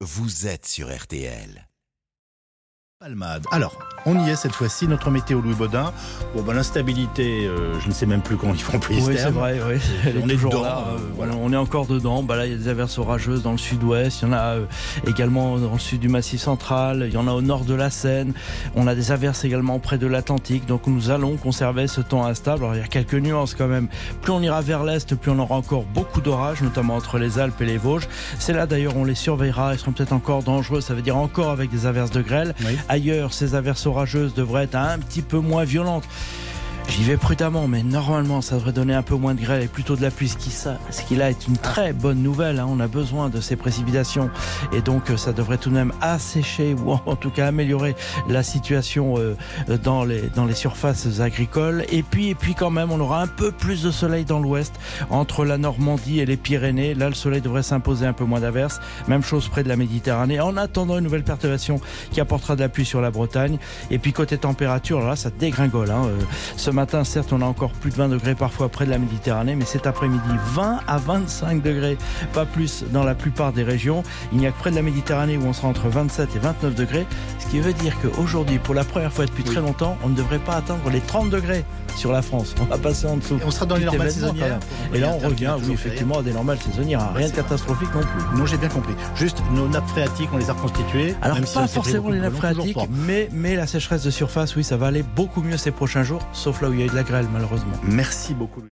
vous êtes sur RTL. Palmade. Alors, on y est cette fois-ci, notre météo Louis Baudin. L'instabilité, je ne sais même plus comment ils font plus. Oui, c'est vrai, oui. On est toujours dedans, là. voilà. On est encore dedans. Là, il y a des averses orageuses dans le sud-ouest. Il y en a également dans le sud du Massif central. Il y en a au nord de la Seine. On a des averses également près de l'Atlantique. Donc, nous allons conserver ce temps instable. Alors, il y a quelques nuances quand même. Plus on ira vers l'est, plus on aura encore beaucoup d'orages, notamment entre les Alpes et les Vosges. C'est là, d'ailleurs, on les surveillera. Ils seront peut-être encore dangereux. Ça veut dire encore avec des averses de grêle. Oui. Ailleurs, ces averses orageuses devraient être un petit peu moins violentes. J'y vais prudemment, mais normalement, ça devrait donner un peu moins de grêle et plutôt de la pluie, ce qui là est une très bonne nouvelle. On a besoin de ces précipitations et donc ça devrait tout de même assécher ou en tout cas améliorer la situation dans les surfaces agricoles. Et puis quand même, on aura un peu plus de soleil dans l'ouest, entre la Normandie et les Pyrénées. Là, le soleil devrait s'imposer, un peu moins d'averses. Même chose près de la Méditerranée. En attendant une nouvelle perturbation qui apportera de la pluie sur la Bretagne. Et puis côté température, alors là, ça dégringole. Ce matin, certes, on a encore plus de 20 degrés parfois près de la Méditerranée, mais cet après-midi, 20 à 25 degrés, pas plus dans la plupart des régions. Il n'y a que près de la Méditerranée où on sera entre 27 et 29 degrés, ce qui veut dire qu'aujourd'hui, pour la première fois depuis très longtemps, on ne devrait pas atteindre les 30 degrés sur la France. On va passer en dessous. Et on sera dans les normales saisonnières. Et là, on revient, effectivement, à des normales saisonnières. Rien de catastrophique non plus. Non, j'ai bien compris. Juste, nos nappes phréatiques, on les a reconstituées. Alors, même pas forcément les nappes phréatiques, mais la sécheresse de surface, oui, ça va aller beaucoup mieux ces prochains jours, sauf là où il y a eu de la grêle, malheureusement. Merci beaucoup.